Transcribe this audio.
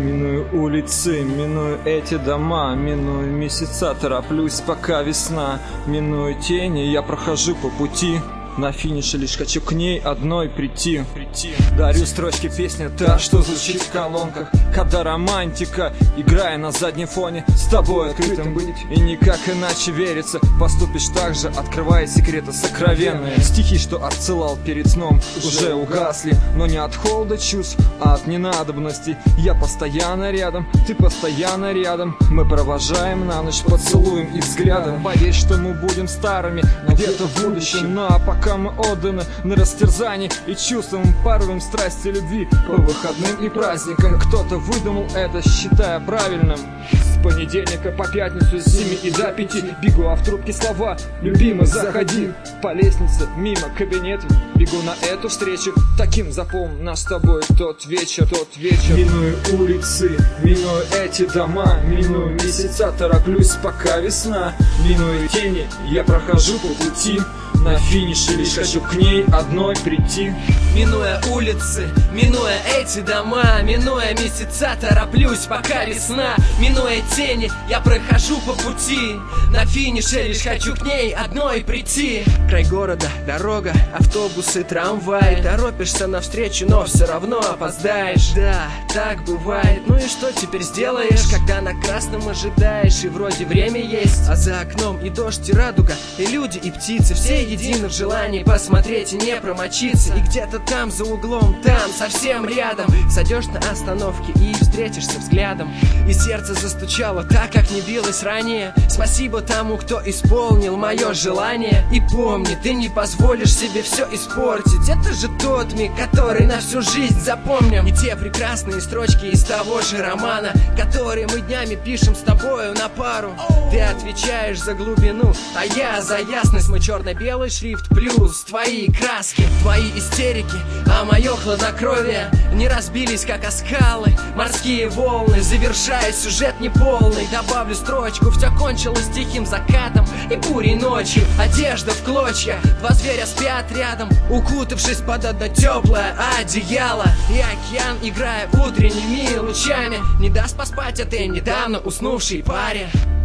Миную улицы, миную эти дома, миную месяца, тороплюсь, пока весна. Миную тени, я прохожу по пути. На финише лишь хочу к ней одной прийти. Дарю строчки песни, та, что звучит в колонках. Когда романтика, играя на заднем фоне. С тобой открытым быть и никак иначе верится. Поступишь так же, открывая секреты сокровенные. Стихи, что отсылал перед сном, уже угасли. Но не от холода чувств, а от ненадобности. Я постоянно рядом, ты постоянно рядом. Мы провожаем на ночь поцелуем и взглядом. Поверь, что мы будем старыми где-то в будущем. Ну а пока мы отданы на растерзание и чувством порывом страсти любви по выходным и праздникам. Кто-то выдумал это, считая правильным. С понедельника по пятницу с 7 и до 5 бегу, а в трубке слова: любимый, заходи. По лестнице, мимо кабинета, бегу на эту встречу. Таким запомни нас с тобой тот вечер. Миную улицы, миную эти дома, миную месяца, тороплюсь, пока весна. Миную тени, я прохожу по пути. На финише лишь хочу к ней одной прийти. Минуя улицы, минуя эти дома, минуя месяца, тороплюсь, пока весна. Минуя тени, я прохожу по пути. На финише лишь хочу к ней одной прийти. Край города, дорога, автобусы, трамвай. Торопишься навстречу, но все равно опоздаешь. Да, так бывает. Ну и что теперь сделаешь, когда на красном ожидаешь? И вроде время есть, а за окном и дождь, и радуга, и люди, и птицы. Все едины в желании посмотреть и не промочиться. И где-то там за углом, там совсем рядом сойдешь на остановке и встретишься взглядом. И сердце застучало так, как не билось ранее. Спасибо тому, кто исполнил мое желание. И помни, ты не позволишь себе все испортить. Это же тот миг, который на всю жизнь запомним. И те прекрасные строчки из того же романа, которые мы днями пишем с тобою на пару. Ты отвечаешь за глубину, а я за ясность. Мы черно-белый шрифт плюс твои краски, твои истерики, а мое хладнокровие не разбились, как о скалы морские волны. Завершая сюжет неполный, добавлю строчку: все кончилось тихим закатом и бурей ночью. Одежда в клочья, два зверя спят рядом, укутавшись под одно теплое одеяло. И океан, играя утренними лучами, не даст поспать этой недавно уснувшей паре.